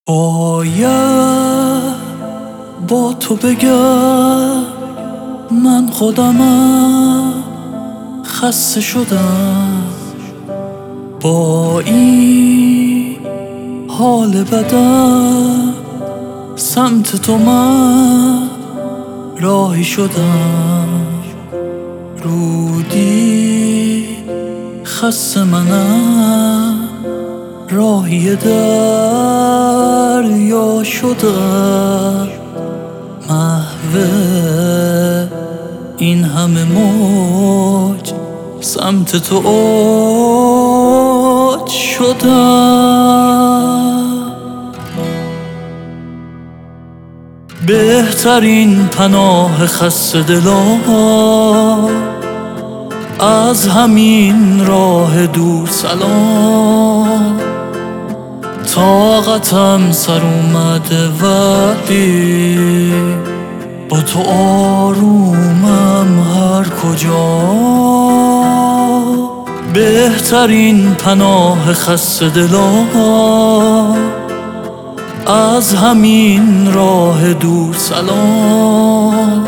باید با تو بگم من خودمم خسته شدم با این حال بدم. سمت تو من راهی شدم، رودی خسته منم، راهی دریا شدم. محو این همه موج سمت تو اوج شدم. بهترین پناه خسته دلان از همین راه دور سلام. طاقتم سر اومده ولی با تو آرومم هر کجا. بهترین پناه خسته دلان از همین راه دور سلام.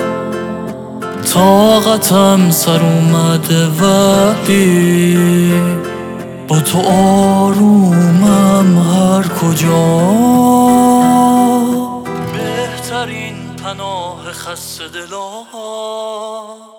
طاقتم سر اومده ولی با تو آرومم هر کجا. بهترین پناه خسته دلان